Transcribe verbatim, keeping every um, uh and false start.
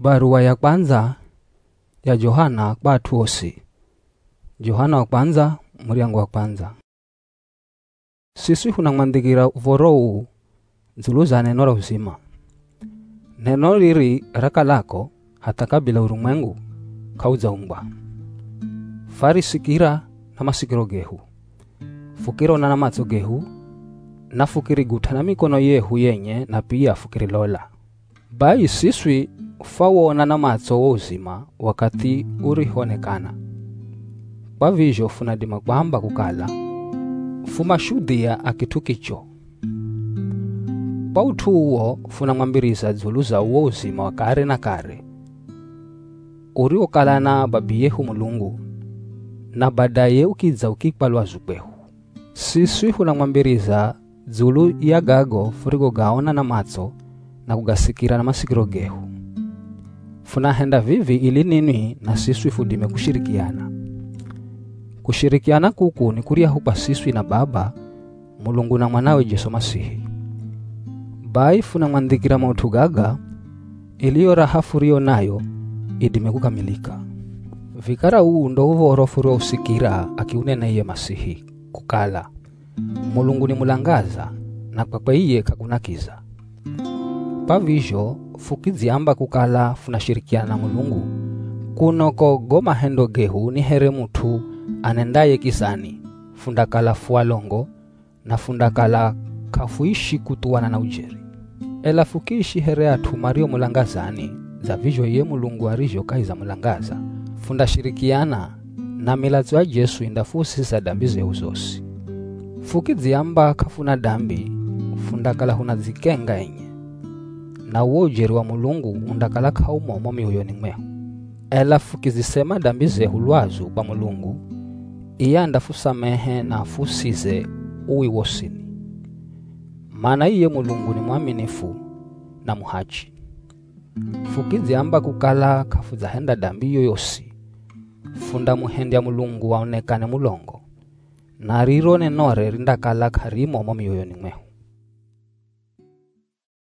Barua ya kwanza ya Johana kwa watu wosi. Johana wa kwanza, muriango wa kwanza. Sisi hunamwandikira uvoro huu nzuluza neno la uzima. Neno liri raka lako hata kabila urumwengu kauzaumbwa. Farisikira na masikiro gehu. Fukiro na namatso gehu na fukiri guta na mikono yehu yenye na pia fukiri lola. Bai siswi fawona na matso wa uzima wakati urihonekana. Kwa vizho funadima kwamba kukala fumashudia akitukicho. Kwa utu uo funamwambiriza zuluza uo uzima wa kare na kare. Uri ukalana babiyehu mulungu na badaye ukiza ukipalwa zubehu. Siswi funamwambiriza zulu ya gago furigo gaona na matso na kugasikira na masikiro gehu. Funahenda vivi ili nini na siswi fudime kushirikiana. Kushirikiana kuku ni kuria hupa siswi na baba mulungu na mwanawe Yesu Masihi. Bai funamwandikira mautugaga iliyo raha furio nayo idime kukamilika. Vikara huu ndo uvoro furio usikira akiunena iye Masihi kukala mulungu ni mulangaza na kwa kwa iye kakunakiza. Pavisho fukiziamba kukala funashirikiana na mulungu kunoko goma hendo gehu ni here mutu anendaye kisani fundakala fualongo na fundakala kafuishi kutuwana na ujeri. Ela fukishi here atu mario mulangazani za vizho ye mulungu arijo kaiza mulangaza fundashirikiana na milazo ya Yesu indafusi za dambi zehu zosi. Fukiziamba kafuna dambi fundakala hunazikenga enye na uo ujeri wa mulungu undakala kaumo momi huyoni mwehu. Ela fukizisema dambi zehu lwazu kwa mulungu iya ndafusamehe na fusize uwi wosini. Mana iye mulungu ni mwaminifu na muhachi. Fukiziamba kukala kafuzahenda dambi yoyosi funda muhendi ya mulungu waonekane mulongo na rirone nore rindakala karimo momi huyoni mwehu.